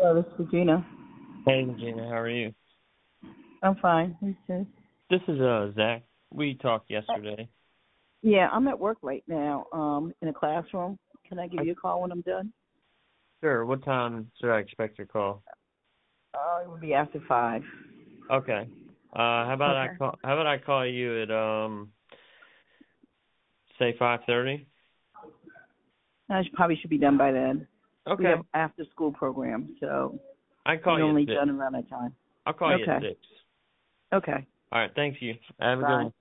Hello, this is Regina. Hey, Regina, how are you? I'm fine. Who's this? This is Zach. We talked yesterday. Yeah, I'm at work right now, in a classroom. Can I give I, you a call when I'm done? sure. What time should I expect your call? It would be after 5. Okay. How about I Okay. call? How about I call you at say 5:30? Probably should be done by then. We Okay. have after school program, so I can we're call you at normally 6. done around that time. I'll call you at Okay. 6. Okay. All right. Thank you. Have a good Bye. one.